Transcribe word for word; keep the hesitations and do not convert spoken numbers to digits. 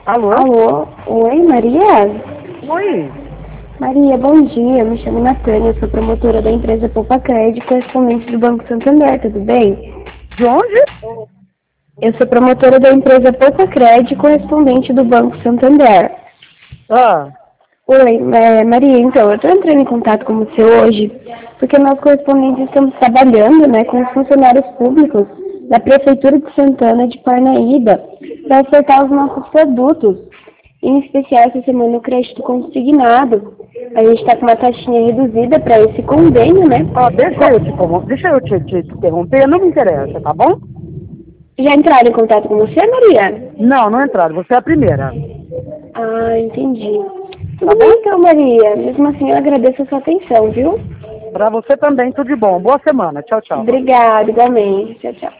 Alô? Alô? Oi, Maria? Oi? Maria, bom dia. Eu me chamo Natânia, sou promotora da empresa Poupa Crédito, correspondente do Banco Santander, tudo bem? De onde? Eu sou promotora da empresa Poupa Crédito, correspondente do Banco Santander. Ah, Oi, é, Maria, então, eu estou entrando em contato com você hoje porque nós correspondentes estamos trabalhando, né, com os funcionários públicos da Prefeitura de Santana de Parnaíba para ofertar os nossos produtos, em especial essa semana o crédito consignado. A gente está com uma taxinha reduzida para esse convênio, né? ah, deixa eu te, como- deixa eu te, te, te interromper, não me interessa, tá bom? Já entraram em contato com você, Maria? Não, não entraram, você é a primeira, Ah, entendi. tá Tudo bom? bem então, Maria. Mesmo assim, eu agradeço a sua atenção, viu? Pra você também, tudo de bom. Boa semana, tchau, tchau. Obrigada, igualmente. Tchau, tchau.